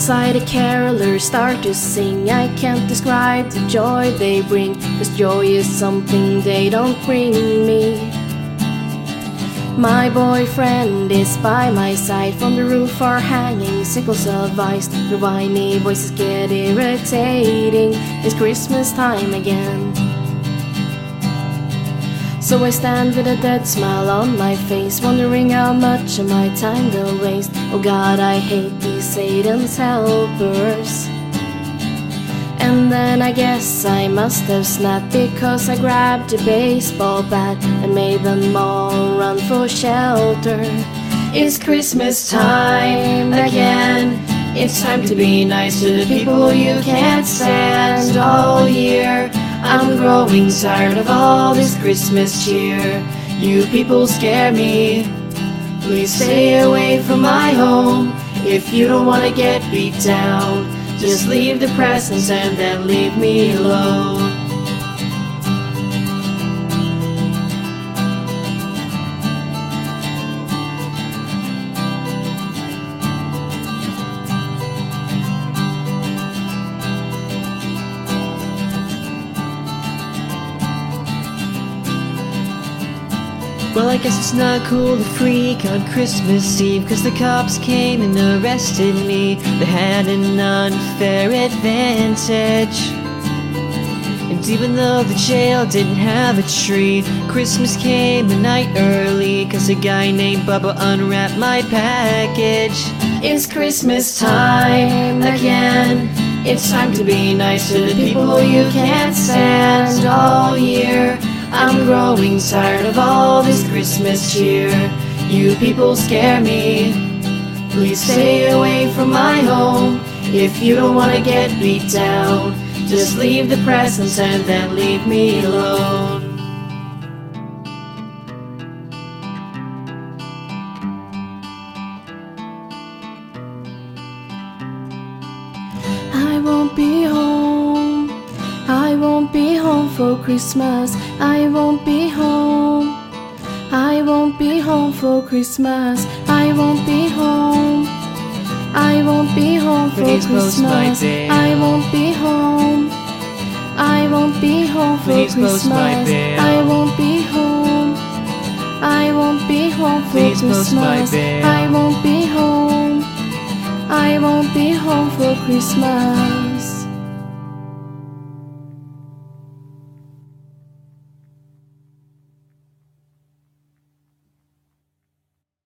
Outside the carolers start to sing. I can't describe the joy they bring, 'cause joy is something they don't bring me. My boyfriend is by my side. From the roof are hanging sickles of ice. The whiny voices get irritating. It's Christmas time again. So I stand with a dead smile on my face, wondering how much of my time they'll waste. Oh God, I hate these Satan's helpers. And then I guess I must have snapped, because I grabbed a baseball bat and made them all run for shelter. It's Christmas time again. It's time to be nice to the people you can't stand all year. I'm growing tired of all this Christmas cheer. You people scare me. Please stay away from my home. If you don't want to get beat down, just leave the presents and then leave me alone. Well, I guess it's not cool to freak on Christmas Eve, 'cause the cops came and arrested me. They had an unfair advantage. And even though the jail didn't have a tree, Christmas came a night early, 'cause a guy named Bubba unwrapped my package. It's Christmas time again. It's time to be nice to the people you can't stand all year. I'm growing tired of all this Christmas cheer. You people scare me. Please stay away from my home. If you don't want to get beat down, just leave the presents and then leave me alone. I won't be home. I won't be home for Christmas. I won't be home. I won't be home for Christmas. I won't be home. I won't be home for Christmas. I won't be home. I won't be home for Christmas. I won't be home. I won't be home for Christmas. I won't be home. I won't be home for Christmas.